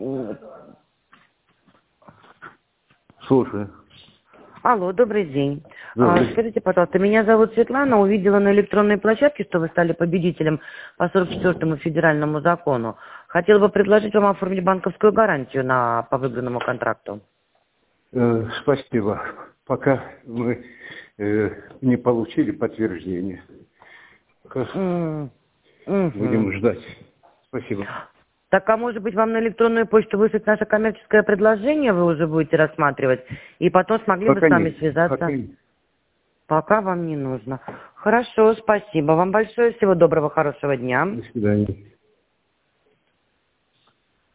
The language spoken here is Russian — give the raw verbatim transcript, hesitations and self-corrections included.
Слушаю. Алло, добрый день. Добрый. А, скажите, пожалуйста, меня зовут Светлана, увидела на электронной площадке, что вы стали победителем по сорок четвёртому федеральному закону. Хотела бы предложить вам оформить банковскую гарантию на, по выигранному контракту. Э, спасибо. Пока мы э, не получили подтверждение. Mm. Mm-hmm. Будем ждать. Спасибо. Так, а может быть, вам на электронную почту выслать наше коммерческое предложение, вы уже будете рассматривать, и потом смогли Пока бы с нами нет. связаться? Пока нет. Пока вам не нужно. Хорошо, спасибо вам большое. Всего доброго, хорошего дня. До свидания.